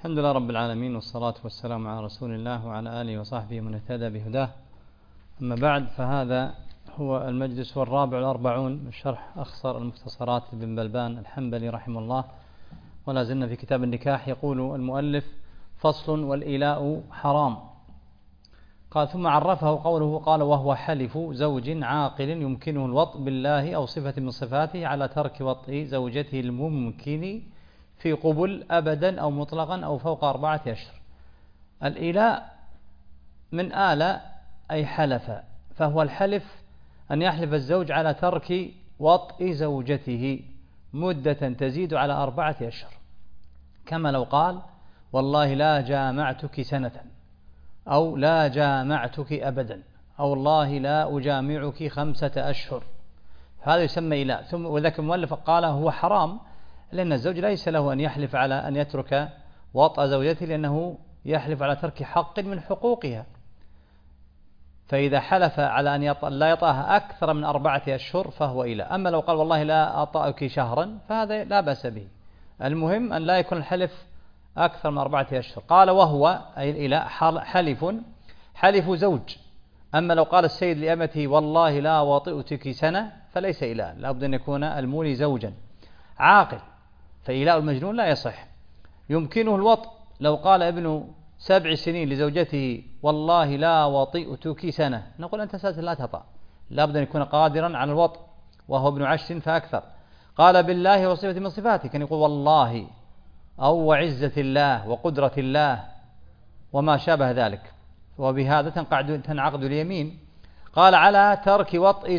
الحمد لله رب العالمين، والصلاة والسلام على رسول الله وعلى آله وصحبه من اهتدى بهداه. أما بعد، فهذا هو المجلس الرابع والأربعون من شرح أخصر المختصرات لابن بلبان الحنبلي رحمه الله، ولا زلنا في كتاب النكاح. يقول المؤلف: فصل: والإيلاء حرام. قال: ثم عرفه قوله قال: وهو حلف زوج عاقل يمكنه الوطء بالله أو صفة من صفاته على ترك وطء زوجته الممكن في قبل أبدا أو مطلقا أو فوق 4 أشهر. الإيلاء من آل أي حلف، فهو الحلف أن يحلف الزوج على ترك وطء زوجته مدة تزيد على 4 أشهر، كما لو قال: والله لا جامعتك سنة، أو لا جامعتك أبدا، أو والله لا أجامعك 5 أشهر. هذا يسمى إيلاء. ثم وذاك المؤلف قال: هو حرام، لأن الزوج ليس له أن يحلف على أن يترك وطأ زوجته، لأنه يحلف على ترك حق من حقوقها. فإذا حلف على أن لا يطأها أكثر من 4 أشهر فهو إيلاء. أما لو قال: والله لا أطأك شهرا، فهذا لا بأس به. المهم أن لا يكون الحلف أكثر من 4 أشهر. قال: وهو أي الإيلاء حلف زوج. أما لو قال السيد لأمته: والله لا وطئتك سنة، فليس إيلاء، لا بد أن يكون المولي زوجا عاقل، فإيلاء المجنون لا يصح. يمكنه الوطء، لو قال ابن 7 سنين لزوجته: والله لا وطئتك سنة، نقول: أنت أساسا لا تطأ، لا بد أن يكون قادرا على الوطء، وهو ابن 10 فأكثر. قال: بالله وصفة من صفاته، كان يقول: والله، أو وعزة الله وقدرة الله وما شابه ذلك، وبهذا تنعقد اليمين. قال: على ترك وطء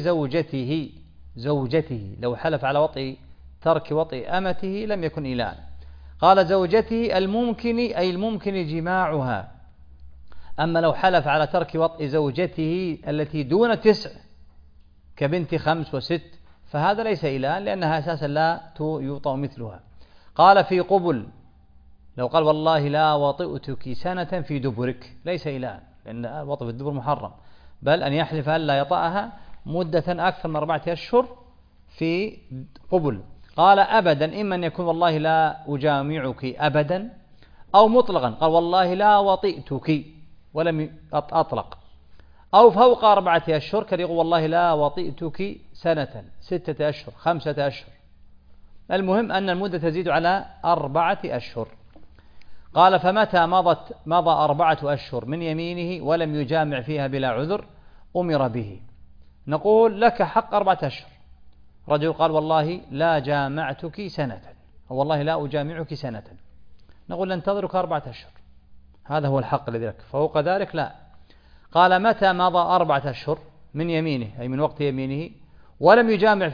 زوجته، لو حلف على ترك وطء أمته لم يكن إيلاء. قال: زوجته الممكن أي الممكن جماعها. أما لو حلف على ترك وطء زوجته التي دون 9 كبنت 5 و6، فهذا ليس إيلاء، لأنها أساسا لا يوطأ مثلها. قال: في قبل، لو قال: والله لا وطئتك سنة في دبرك، ليس إيلاء، لأن وطء في الدبر محرم، بل أن يحلف ألا يطأها مدة أكثر من 4 أشهر في قبل. قال: أبدا، إما أن يكون: والله لا أجامعك أبدا، أو مطلقا، قال: والله لا وطئتك ولم أطلق، أو فوق 4 أشهر، كان يقول: والله لا وطئتك سنة، 6 أشهر، 5 أشهر. المهم أن المدة تزيد على 4 أشهر. قال: فمتى مضى 4 أشهر من يمينه ولم يجامع فيها بلا عذر أمر به. نقول: لك حق 4 أشهر. رجل قال: والله لا جامعتك سنة، أو والله لا أجامعك سنة، نقول: ننتظرك 4 أشهر، هذا هو الحق الذي لك، فوق ذلك لا. قال: متى مضى 4 أشهر من يمينه، أي من وقت يمينه، ولم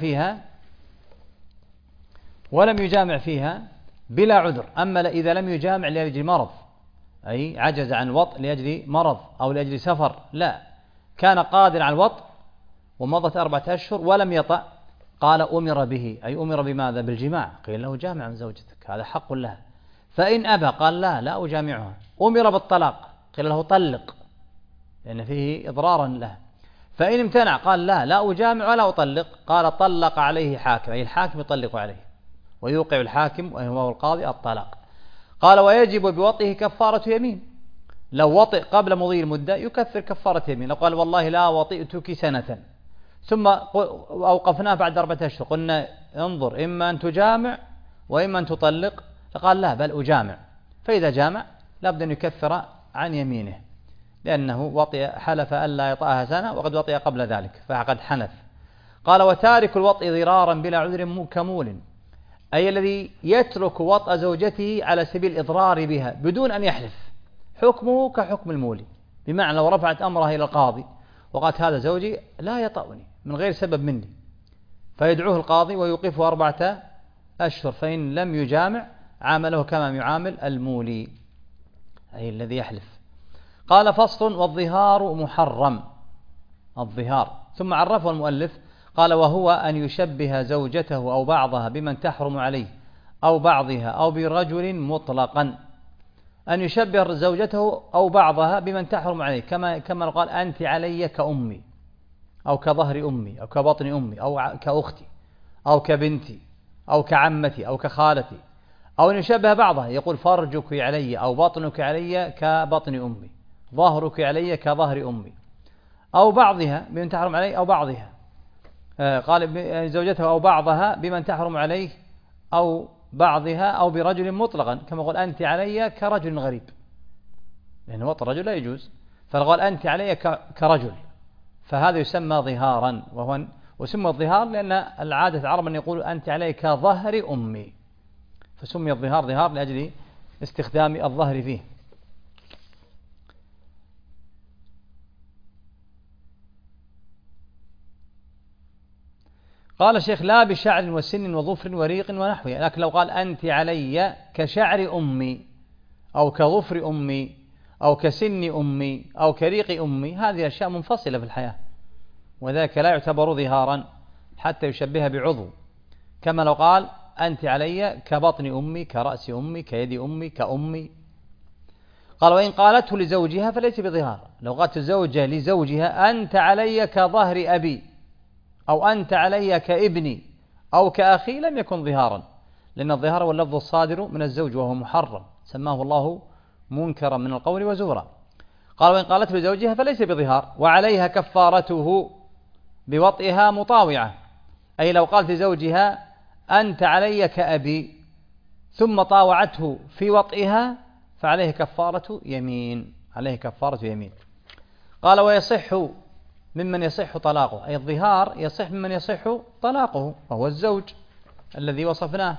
يجامع فيها بلا عذر. أما إذا لم يجامع لأجل مرض، أي عجز عن الوطء لأجل مرض أو لأجل سفر، لا، كان قادر على الوطء ومضت 4 أشهر ولم يطأ، قال: أمر به، أي أمر بماذا؟ بالجماع. قيل له: جامع من زوجتك، هذا حق لها. فإن أبى قال: لا أجامعها، أمر بالطلاق، قيل له: طلق، لأن فيه إضرارا له. فإن امتنع قال: لا أجامع ولا أطلق، قال: طلق عليه حاكم، أي الحاكم يطلق عليه، ويوقع الحاكم وهو القاضي الطلاق. قال: ويجب بوطئه كفارة يمين، لو وطئ قبل مضي المدة يكفر كفارة يمين. لو قال: والله لا وطئتك سنة، ثم أوقفناه بعد 4 أشهر، قلنا: انظر، إما أن تجامع وإما أن تطلق، فقال: لا، بل أجامع. فإذا جامع لابد أن يكفر عن يمينه، لأنه حلف ألا يطأها سنة وقد وطئ قبل ذلك، فقد حنث. قال: وتارك الوطء ضرارا بلا عذر كمول، أي الذي يترك وطأ زوجته على سبيل الإضرار بها بدون أن يحلف، حكمه كحكم المولي. بمعنى لو رفعت أمرها إلى القاضي وقالت: هذا زوجي لا يطأني من غير سبب مني، فيدعوه القاضي ويوقفه 4 أشهر، فإن لم يجامع عامله كما يعامل المولي، أي الذي يحلف. قال: فصل: والظهار محرم، الظهار. ثم عرفه المؤلف قال: وهو أن يشبه زوجته أو بعضها بمن تحرم عليه، أو بعضها، أو برجل مطلقا. أن يشبه زوجته أو بعضها بمن تحرم عليه، كما قال: أنت علي كأمي، أو كظهر أمي، أو كبطن أمي، أو كأختي، أو كبنتي، أو كعمتي، أو كخالتي، أو أن يشبه بعضها، يقول فرجك علي أو بطنك علي كبطن أمي، ظهرك علي كظهر أمي، أو بعضها بمن تحرم عليه أو بعضها، قال زوجته أو بعضها بمن تحرم عليه أو بعضها أو برجل مطلقا، كما قال أنت علي كرجل غريب، لأن وطء الرجل لا يجوز، فقال أنت علي كرجل، فهذا يسمى ظهارا، وسمى الظهار لأن العادة العرب أن يقول أنت علي كظهر أمي، فسمي الظهار ظهار لأجل استخدام الظهر فيه. قال الشيخ لا بشعر وسن وظفر وريق ونحوه، لكن لو قال أنت علي كشعر أمي أو كظفر أمي أو كسن أمي أو كريق أمي، هذه أشياء منفصلة في الحياة، وذاك لا يعتبر ظهارا حتى يشبهها بعضو، كما لو قال أنت علي كبطن أمي كرأس أمي كيد أمي كأمي. قال وإن قالته لزوجها فليس بظهار، لو قالت الزوجة لزوجها أنت علي كظهر أبي أو أنت علي كابني أو كأخي لم يكن ظهارا، لأن الظهار هو اللفظ الصادر من الزوج وهو محرم، سماه الله منكرا من القول وزورا. قال وإن قالته لزوجها فليس بظهار، وعليها كفارته بوطئها مطاوعة، أي لو قالت لزوجها أنت علي كأبي ثم طاوعته في وطئها فعليه كفارة يمين، عليه كفارة يمين. قال ويصح ممن يصح طلاقه، أي الظهار يصح ممن يصح طلاقه وهو الزوج الذي وصفناه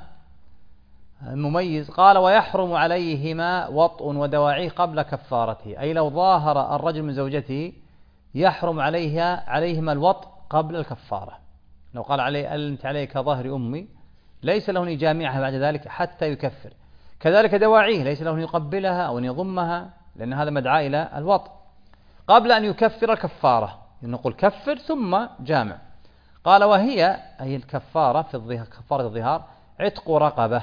المميز. قال ويحرم عليهما وطء ودواعيه قبل كفارته، أي لو ظاهر الرجل من زوجته يحرم عليهما الوطء قبل الكفارة، لو قال عليه أنت علي كظهر أمي ليس له أن يجامعها بعد ذلك حتى يكفر، كذلك دواعيه ليس له أن يقبلها أو أن يضمها، لأن هذا مدعى إلى الوطء قبل أن يكفر كفارة، نقول كفر ثم جامع. قال وهي أي الكفارة في كفارة الظهار عتق رقبة،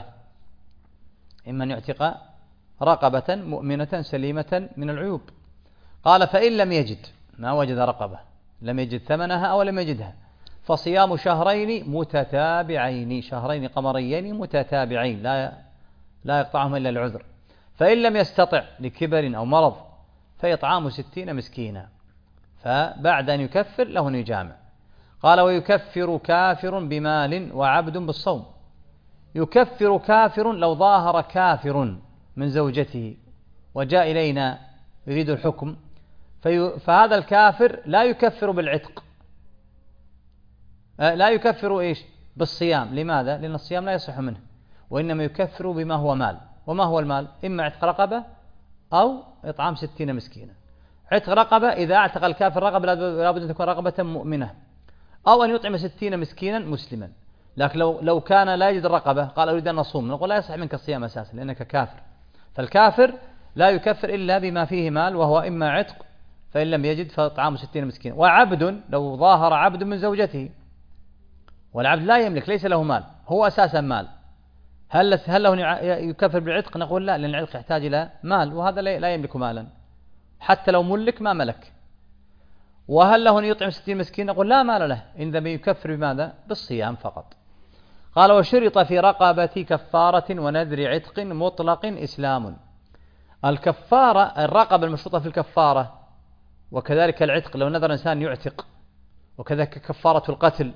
إما أن يعتق رقبة مؤمنة سليمة من العيوب. قال فإن لم يجد، ما وجد رقبة، لم يجد ثمنها أو لم يجدها، فصيام شهرين متتابعين، شهرين قمريين متتابعين لا يقطعهم إلا العذر. فإن لم يستطع لكبر أو مرض فإطعام 60 مسكينا، فبعد أن يكفر له أن يجامع. قال ويكفر كافر بمال وعبد بالصوم، يكفر كافر لو ظاهر كافر من زوجته وجاء إلينا يريد الحكم، فهذا الكافر لا يكفر بالعتق، لا يكفر إيش بالصيام. لماذا؟ لأن الصيام لا يصح منه، وإنما يكفر بما هو مال. وما هو المال؟ إما عتق رقبة أو إطعام 60 مسكينا. عتق رقبة إذا اعتق الكافر رقبة لابد أن تكون رقبة مؤمنة، أو أن يطعم 60 مسكينا مسلما. لكن لو كان لا يجد الرقبة قال أريد أن أصوم، نقول لا يصح منك الصيام أساسا لأنك كافر. فالكافر لا يكفر إلا بما فيه مال، وهو إما عتق فإن لم يجد فإطعام 60 مسكينا. وعبد لو ظاهر عبد من زوجته والعبد لا يملك ليس له مال، هو أساسا مال، هل له يكفر بالعتق؟ نقول لا، لأن العتق يحتاج إلى مال، وهذا لا يملك مالا حتى لو ملك ما ملك. وهل له أن يطعم 60 مسكين؟ نقول لا مال له، إنما يكفر بماذا؟ بالصيام فقط. قال وشرط في رقبة كفارة ونذر عتق مطلق إسلام. الكفارة الرقبة المشروطة في الكفارة، وكذلك العتق لو نذر إنسان يعتق، وكذلك كفارة القتل،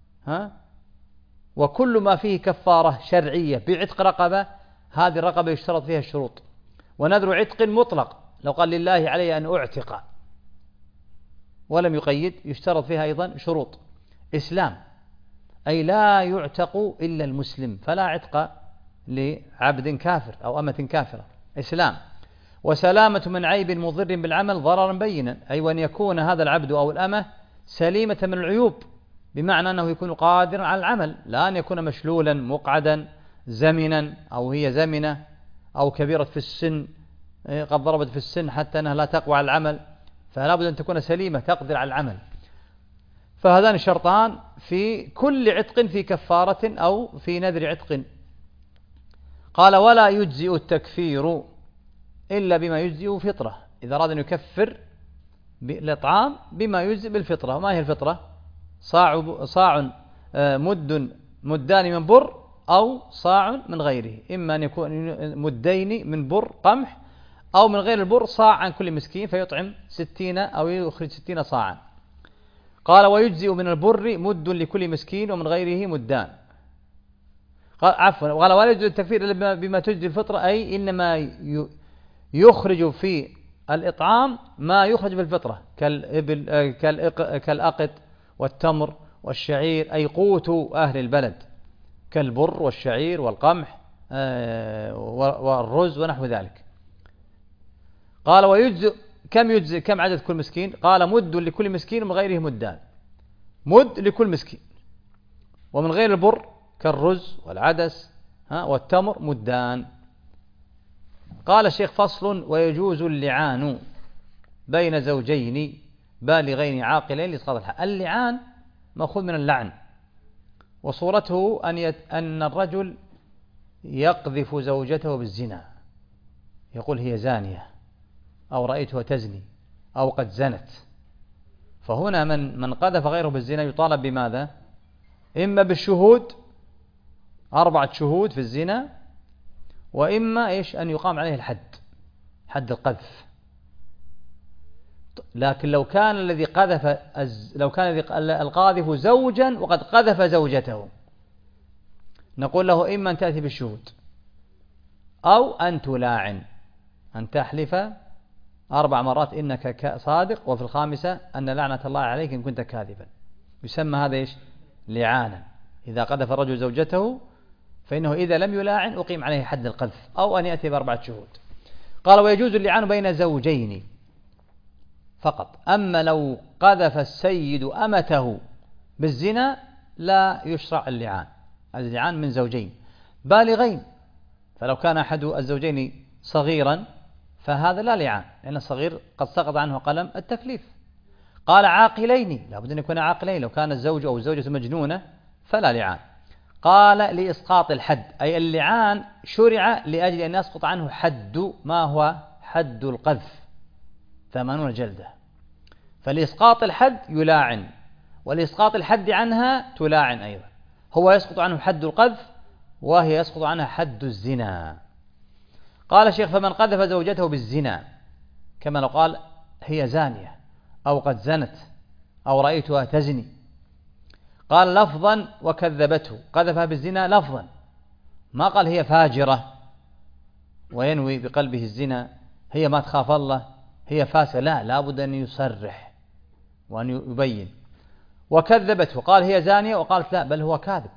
وكل ما فيه كفارة شرعية بعتق رقبة، هذه الرقبة يشترط فيها الشروط. ونذر عتق مطلق لو قال لله علي أن أعتق ولم يقيد يشترط فيها أيضا شروط. إسلام أي لا يعتق إلا المسلم، فلا عتق لعبد كافر أو أمة كافرة. إسلام. وسلامة من عيب مضر بالعمل ضررا بينا، أي وأن يكون هذا العبد أو الأمة سليمة من العيوب، بمعنى أنه يكون قادرا على العمل، لا أن يكون مشلولا مقعدا زمنا أو هي زمنة أو كبيرة في السن قد ضربت في السن حتى أنها لا تقوى على العمل، فلا بد أن تكون سليمة تقدر على العمل. فهذان شرطان في كل عتق في كفارة أو في نذر عتق. قال ولا يجزئ التكفير إلا بما يجزئ فطرة، إذا أراد أن يكفر بالإطعام بما يجزئ بالفطرة. وما هي الفطرة؟ صاع مدان من بر أو صاع من غيره، إما أن يكون مدين من بر قمح أو من غير البر صاع عن كل مسكين فيطعم 60 أو يخرج 60 صاعا. قال ويجزئ من البر مد لكل مسكين ومن غيره مدان. قال عفوا، قال ولا يجوز التكفير إلا بما تجزي الفطرة، أي إنما يخرج في الإطعام ما يخرج في الفطرة كالأقط والتمر والشعير، أي قوت أهل البلد كالبر والشعير والقمح والرز ونحو ذلك. قال ويجزئ كم عدد كل مسكين؟ قال مد لكل مسكين ومن غيره مدان، مد لكل مسكين، ومن غير البر كالرز والعدس والتمر مدان. قال الشيخ فصل ويجوز اللعان بين زوجين بالغين عاقلين لإسقاط الحد. اللعان مأخوذ من اللعن، وصورته أن الرجل يقذف زوجته بالزنا، يقول هي زانية أو رأيتها تزني أو قد زنت. فهنا من قذف غيره بالزنا يطالب بماذا؟ إما بالشهود 4 شهود في الزنا، وإما أن يقام عليه الحد، حد القذف. لكن لو كان القاذف زوجا وقد قذف زوجته، نقول له إما أن تأتي بالشهود أو أن تلاعن، أن تحلف 4 مرات إنك صادق، وفي الخامسة أن لعنة الله عليك إن كنت كاذبا. يسمى هذا لعانا. إذا قذف الرجل زوجته فإنه إذا لم يلاعن أقيم عليه حد القذف، أو أن يأتي ب4 شهود. قال ويجوز اللعان بين زوجين فقط. أما لو قذف السيد أمته بالزنا لا يشرع اللعان. اللعان من زوجين بالغين، فلو كان أحد الزوجين صغيرا فهذا لا لعان، لأن الصغير قد سقط عنه قلم التكليف. قال عاقلين، لابد أن يكون عاقلين، لو كان الزوج أو الزوجة مجنونة فلا لعان. قال لإسقاط الحد، أي اللعان شرع لأجل أن يسقط عنه حد، ما هو حد القذف 80 جلدة. فلإسقاط الحد يلاعن، ولإسقاط الحد عنها تلاعن أيضا. هو يسقط عنه حد القذف وهي يسقط عنها حد الزنا. قال الشيخ فمن قذف زوجته بالزنا، كما لو قال هي زانية أو قد زنت أو رأيتها تزني، قال لفظا وكذبته، قذفها بالزنا لفظا، ما قال هي فاجرة وينوي بقلبه الزنا، هي ما تخاف الله، هي فاسقة، لا، لابد أن يصرح وأن يبين. وكذبته، قال هي زانية وقالت لا بل هو كاذب،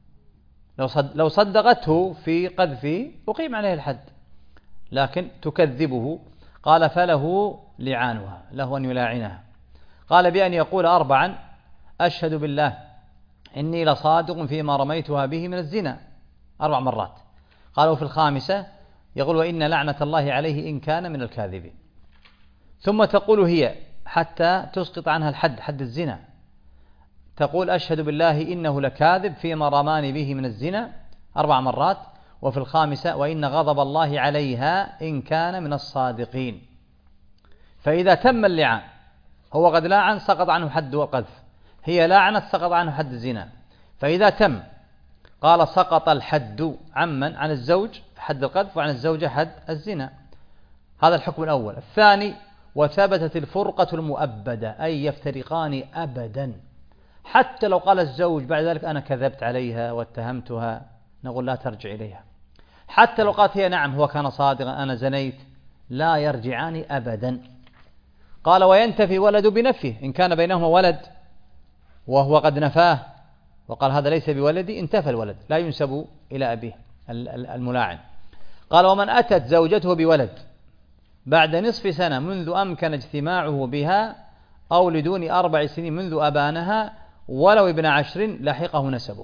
لو صدقته في قذفه أقيم عليه الحد، لكن تكذبه. قال فله لعانها، له أن يلاعنها. قال بأن يقول 4 أشهد بالله إني لصادق فيما رميتها به من الزنا 4 مرات. قالوا في الخامسة يقول وإن لعنة الله عليه إن كان من الكاذبين. ثم تقول هي حتى تسقط عنها الحد، حد الزنا، تقول أشهد بالله إنه لكاذب فيما رماني به من الزنا 4 مرات. وفي الخامسة وإن غضب الله عليها إن كان من الصادقين. فإذا تم اللعان، هو قد لاعن سقط عنه حد القذف، هي لاعنت سقط عنه حد الزنا. فإذا تم قال سقط الحد عمن عن الزوج حد القذف، وعن الزوجة حد الزنا. هذا الحكم الأول. الثاني وثبتت الفرقة المؤبدة، أي يفترقان أبدا، حتى لو قال الزوج بعد ذلك أنا كذبت عليها واتهمتها، نقول لا ترجع إليها. حتى لو قالت هي نعم هو كان صادقا أنا زنيت، لا يرجعان أبدا. قال وينتفي ولد بنفيه، إن كان بينهما ولد وهو قد نفاه وقال هذا ليس بولدي، انتفى الولد، لا ينسب إلى أبيه الملاعن. قال ومن أتت زوجته بولد بعد نصف سنة منذ أمكن اجتماعه بها أو لدون 4 سنين منذ أبانها ولو ابن 10 لحقه نسبه.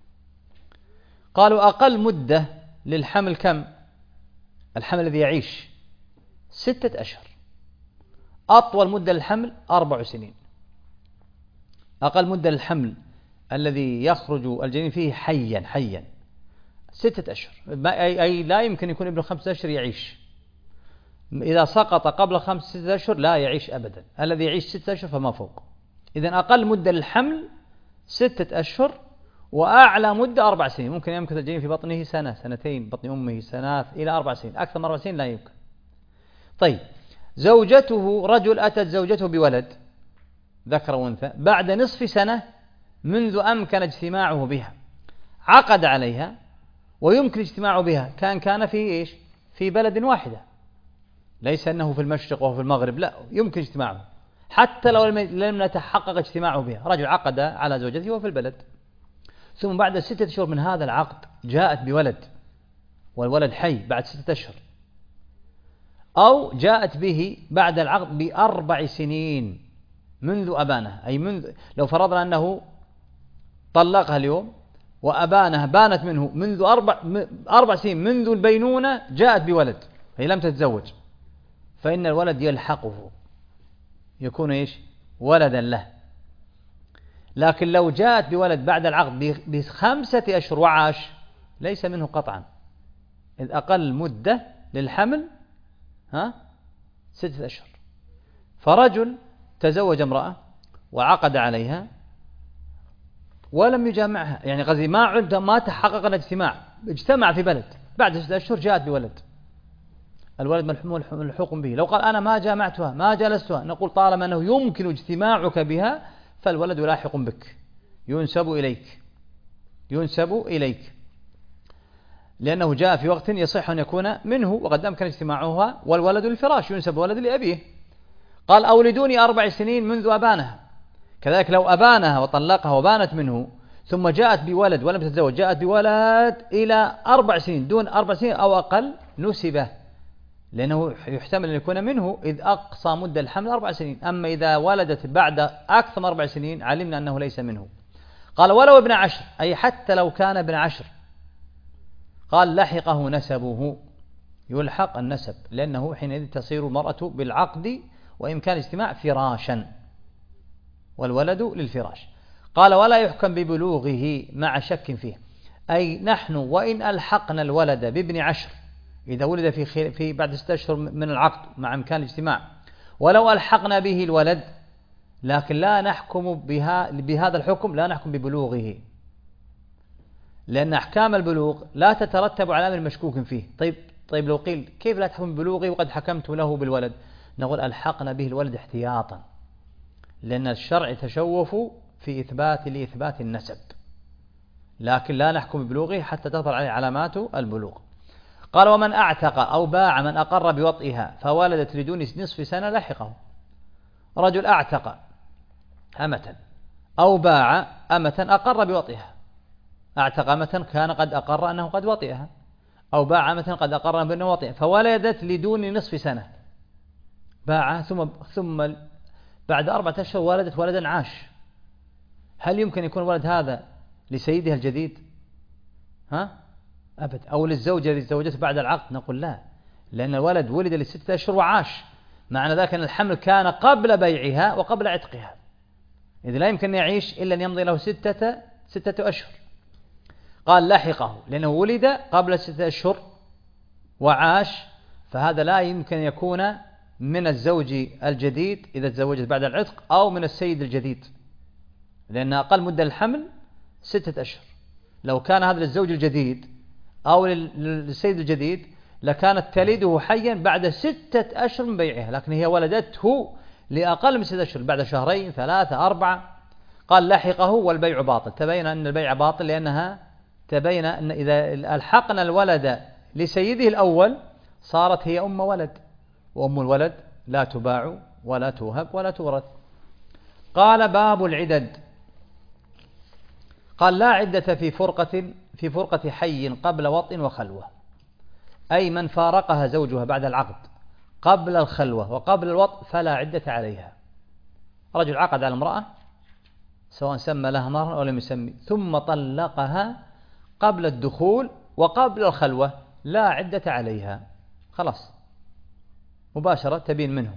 قالوا أقل مدة للحمل كم؟ الحمل الذي يعيش 6 أشهر. أطول مدة للحمل 4 سنين. أقل مدة للحمل الذي يخرج الجنين فيه حيا 6 أشهر، أي لا يمكن يكون ابن 5 أشهر يعيش. إذا سقط قبل 5-6 أشهر لا يعيش أبدا، الذي يعيش 6 أشهر فما فوق. إذن أقل مدة للحمل 6 أشهر، وأعلى مدة 4 سنين. ممكن يمكث الجنين في بطنه سنة، سنتين، بطن أمه سنوات، إلى 4 سنين. أكثر من 4 سنين لا يمكن. طيب، زوجته، رجل أتت زوجته بولد ذكر وأنثى بعد نصف سنة منذ أمكن اجتماعه بها، عقد عليها ويمكن اجتماعه بها، كان في إيش؟ في بلد واحدة، ليس أنه في المشرق وهو في المغرب، لا، يمكن اجتماعه حتى لو لم يتحقق اجتماعه بها. رجل عقد على زوجته وهو في البلد، ثم بعد 6 أشهر من هذا العقد جاءت بولد، والولد حي بعد 6 أشهر، أو جاءت به بعد العقد ب4 سنين منذ أبانه، أي منذ، لو فرضنا أنه طلقها اليوم وأبانها بانت منه منذ 4 سنين منذ البينونة، جاءت بولد، هي لم تتزوج، فإن الولد يلحقه، يكون إيش؟ ولدا له. لكن لو جاءت بولد بعد العقد ب5 أشهر وعاش، ليس منه قطعا، إذ أقل مدة للحمل 6 أشهر. فرجل تزوج امرأة وعقد عليها ولم يجامعها، يعني قصدي ما تحقق الاجتماع، اجتمع في بلد، بعد 6 أشهر جاءت بولد، الولد ملحوق به. لو قال أنا ما جامعتها ما جلستها، نقول طالما أنه يمكن اجتماعك بها فالولد لاحق بك، ينسب إليك، لأنه جاء في وقت يصح أن يكون منه وقد أمكن اجتماعها، والولد للفراش، ينسب ولد لأبيه. قال أولدوني 4 سنين منذ أبانها. كذلك لو أبانها وطلقها وبانت منه ثم جاءت بولد ولم تتزوج، جاءت بولد إلى 4 سنين، دون 4 سنين أو أقل، نسبه، لأنه يحتمل أن يكون منه، إذ أقصى مدة الحمل 4 سنين. أما إذا ولدت بعد أكثر من 4 سنين علمنا أنه ليس منه. قال ولو ابن 10، أي حتى لو كان ابن 10، قال لحقه نسبه، يلحق النسب، لأنه حينئذ تصير المرأة بالعقد وإمكان الاجتماع فراشا، والولد للفراش. قال ولا يحكم ببلوغه مع شك فيه، أي نحن وإن ألحقنا الولد بابن 10، إذا ولد في بعد 6 أشهر من العقد مع إمكان الاجتماع، ولو ألحقنا به الولد، لكن لا نحكم بهذا الحكم، لا نحكم ببلوغه، لأن أحكام البلوغ لا تترتب على أمر مشكوك فيه. طيب لو قيل كيف لا تحكم ببلوغه وقد حكمت له بالولد؟ نقول ألحقنا به الولد احتياطا، لأن الشرع يتشوف في لإثبات النسب، لكن لا نحكم ببلوغه حتى تظهر عليه علامات البلوغ. قال ومن أعتق أو باع من أقر بوطئها فولدت لدون نصف سنة لحقه. رجل أعتق أمة أو باع أمة أقر بوطئها، أعتق أمة كان قد أقر أنه قد وطئها، أو باع أمة قد أقر بأنه وطئها، فولدت لدون نصف سنة، باع ثم بعد 4 أشهر ولدت ولدا عاش، هل يمكن يكون الولد هذا لسيدها الجديد؟ أبد. أو للزوجة التي تزوجته بعد العقد؟ نقول لا، لأن الولد ولد ل6 أشهر وعاش، معنى ذلك أن الحمل كان قبل بيعها وقبل عتقها، إذ لا يمكن أن يعيش إلا أن يمضي له 6 أشهر. قال لحقه لأنه ولد قبل 6 أشهر وعاش، فهذا لا يمكن أن يكون من الزوج الجديد إذا تزوجت بعد العتق، أو من السيد الجديد، لأن أقل مدة الحمل 6 أشهر. لو كان هذا للزوج الجديد أو للسيد الجديد لكانت تلده حيا بعد 6 أشهر من بيعها، لكن هي ولدته لأقل من 6 أشهر، بعد 2 3 4. قال لحقه والبيع باطل. تبين أن البيع باطل، لأنها تبين أن إذا ألحقنا الولد لسيده الأول صارت هي أم ولد، وأم الولد لا تباع ولا توهب ولا تورث. قال باب العدد. قال لا عدة في فرقة حي قبل وطء وخلوة، أي من فارقها زوجها بعد العقد قبل الخلوة وقبل الوطء فلا عدة عليها. رجل عقد على امرأة سواء سمى لها مهرا أو لم يسمي، ثم طلقها قبل الدخول وقبل الخلوة، لا عدة عليها، خلاص مباشرة تبين منه.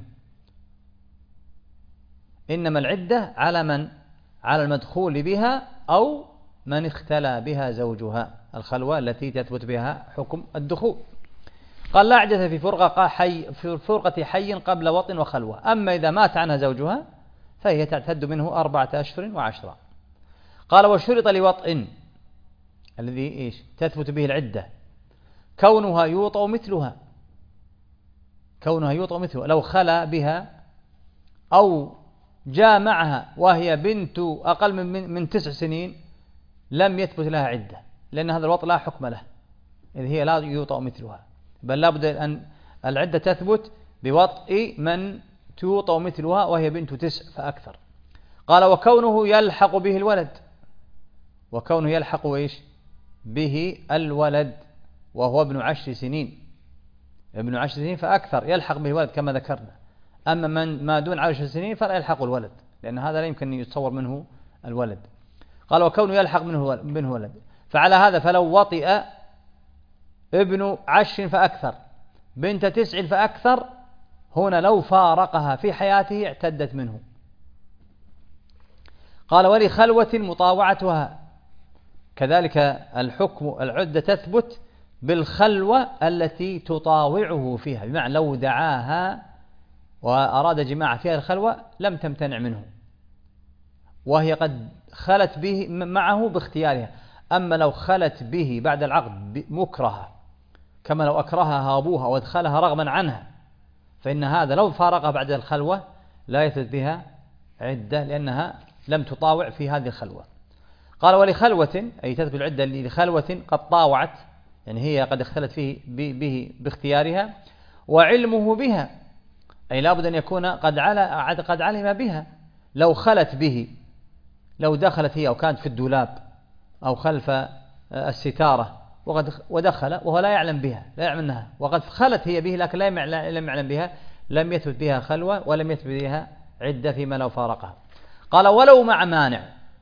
إنما العدة على المدخول بها أو من اختلى بها زوجها، الخلوة التي تثبت بها حكم الدخول. قال لا عدة في فرقة حي قبل وطء وخلوة، أما إذا مات عنها زوجها فهي تعتد منه 4 أشهر و10. قال وشرط لوطء، الذي إيش تثبت به العدة كونها يوطأ مثلها، كونها يوطأ مثلها، لو خلا بها أو جامعها وهي بنت أقل من 9 سنين لم يثبت لها عدة، لأن هذا الوطء لا حكم له إذ هي لا يوطأ مثلها، بل لابد أن العدة تثبت بوطء من توطأ مثلها وهي بنت 9 فأكثر. قال وكونه يلحق به الولد، وكونه يلحق إيش به الولد وهو ابن 10 سنين، ابن 10 سنين فأكثر يلحق به الولد كما ذكرنا. أما من ما دون 10 سنين فلا يلحق الولد، لأن هذا لا يمكن أن يتصور منه الولد. قال وكونه يلحق منه ولد، فعلى هذا فلو وطئ ابن 10 فأكثر بنت 9 فأكثر، هنا لو فارقها في حياته اعتدت منه. قال ولخلوة مطاوعتها، كذلك الحكم العدة تثبت بالخلوة التي تطاوعه فيها، بمعنى لو دعاها وأراد جماع فيها الخلوة لم تمتنع منه وهي قد خلت به معه باختيارها. أما لو خلت به بعد العقد مكرهة كما لو أكرهها أبوها وادخلها رغما عنها، فإن هذا لو فارقها بعد الخلوة لا يثبت بها عدة لأنها لم تطاوع في هذه الخلوة. قال ولخلوة أي تثبت العدة لخلوة قد طاوعت، يعني هي قد اختلت فيه به باختيارها، وعلمه بها أي لابد أن يكون قد علم بها. لو خلت به، لو دخلت هي أو كانت في الدولاب أو خلف الستارة ودخل وهو لا يعلم بها، لا يعلم أنها، وقد خلت هي به لكن لم يعلم بها، لم يثبت بها خلوة ولم يثبت بها عدة فيما لو فارقها. قال ولو مع مانع،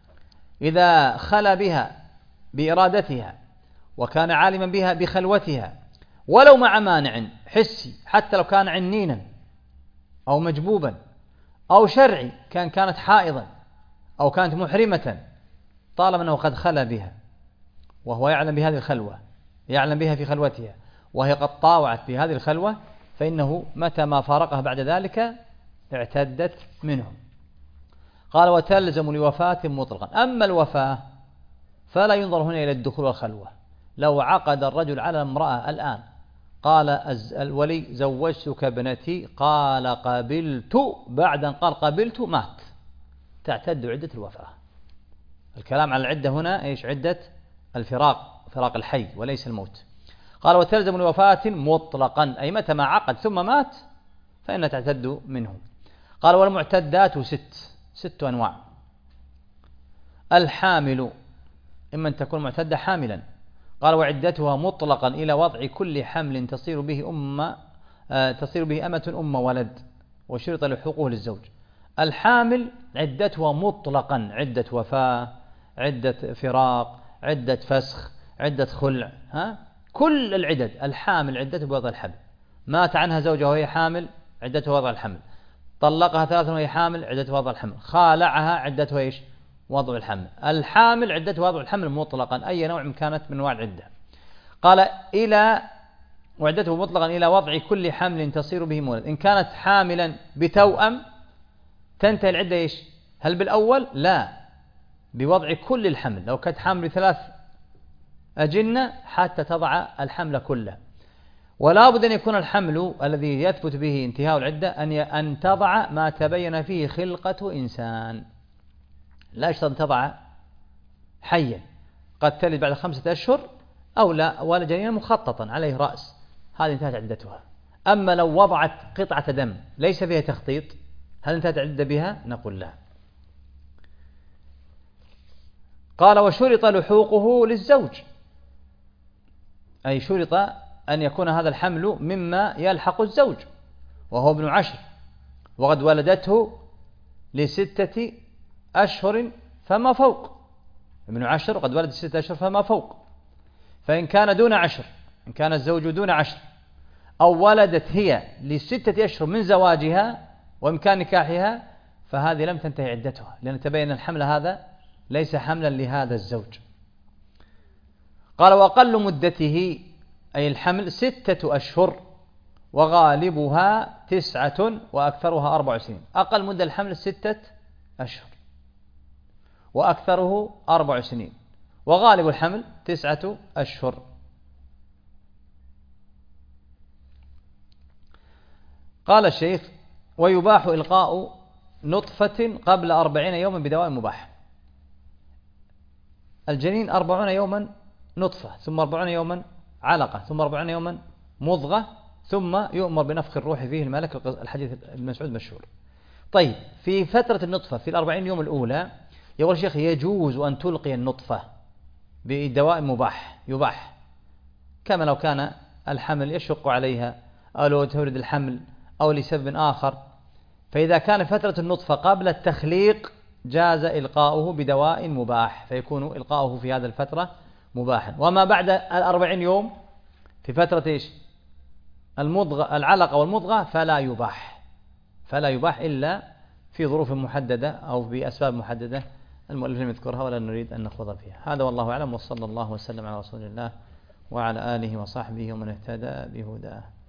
إذا خلى بها بإرادتها وكان عالما بها بخلوتها، ولو مع مانع حسي حتى لو كان عنينا أو مجبوبا أو شرعي، كانت حائضا أو كانت محرمة، طالما أنه قد خلى بها وهو يعلم بهذه الخلوة، يعلم بها في خلوتها وهي قد طاوعت بهذه الخلوة، فإنه متى ما فارقها بعد ذلك اعتدت منه. قال وتلزم لوفاة مطلقا. أما الوفاة فلا ينظر هنا إلى الدخول والخلوة. لو عقد الرجل على امرأة الآن قال الولي زوجتك ابنتي، قال قبلت، بعد أن قال قبلت مات، تعتد عدة الوفاة. الكلام على العدة هنا إيش؟ عدة الفراق، فراق الحي وليس الموت. قال وتلزم لوفاة مطلقا أي متى ما عقد ثم مات فإنها تعتد منه. قال والمعتدات 6 أنواع. الحامل إما أن تكون معتدة حاملا، قال وعدتها مطلقا إلى وضع كل حمل تصير به أمة أم ولد، وشرط لحقوقه للزوج. الحامل عدتها مطلقا، عدة وفاة، عدة فراق، عدة فسخ، عدة خلع، كل العدد. الحامل عدته بوضع الحمل، مات عنها زوجها وهي حامل عدته وضع الحمل، طلقها 3 وهي حامل عدته وضع الحمل، خالعها عدته إيش؟ وضع الحمل. الحامل عدته وضع الحمل مطلقا أي نوع كانت من أنواع العدة. قال وعدته مطلقا إلى وضع كل حمل تصير به مولد. إن كانت حاملا بتوأم تنتهي العدة إيش؟ هل بالأول؟ لا، بوضع كل الحمل. لو كانت حامل ب3 أجنة حتى تضع الحمل كله. ولا بد أن يكون الحمل الذي يثبت به انتهاء العدة أن تضع ما تبين فيه خلقة إنسان، لا يشترط أن تضع حيا، قد تلد بعد 5 أشهر أو لا، ولا جنينا مخططا عليه رأس، هذه انتهت عدتها. أما لو وضعت قطعة دم ليس فيها تخطيط، هل انتهت عدة بها؟ نقول لا. قال وشرط لحوقه للزوج، أي شرط أن يكون هذا الحمل مما يلحق الزوج وهو ابن 10 وقد ولدته ل6 أشهر فما فوق، ابن 10 وقد ولد 6 أشهر فما فوق. فإن كان دون 10، إن كان الزوج دون 10 أو ولدت هي ل6 أشهر من زواجها وإمكان نكاحها، فهذه لم تنتهي عدتها، لأن تبين الحمل هذا ليس حملا لهذا الزوج. قال وأقل مدته أي الحمل 6 أشهر وغالبها 9 وأكثرها 4 سنين. أقل مدة الحمل 6 أشهر وأكثره 4 سنين، وغالب الحمل 9 أشهر. قال الشيخ: ويباح إلقاء نطفة قبل 40 يوما بدواء مباح. الجنين 40 يوما نطفة، ثم 40 يوما علقة، ثم 40 يوما مضغة، ثم يؤمر بنفخ الروح فيه الملك، الحديث ابن مسعود مشهور. طيب، في فترة النطفة في 40 يوم الأولى يقول الشيخ: يجوز أن تلقي النطفة بدواء مباح، يباح، كما لو كان الحمل يشق عليها أو لو تولد الحمل أو لسبب آخر. فإذا كان فترة النطفة قبل التخليق جاز إلقاؤه بدواء مباح، فيكون إلقاؤه في هذا الفترة مباحا. وما بعد 40 يوم في فترة إيش؟ المضغة، العلقة والمضغة، فلا يباح إلا في ظروف محددة أو بأسباب محددة المؤلف لم يذكرها ولا نريد أن نخوض فيها. هذا والله أعلم، وصلى الله وسلم على رسول الله وعلى آله وصحبه ومن اهتدى بهداه.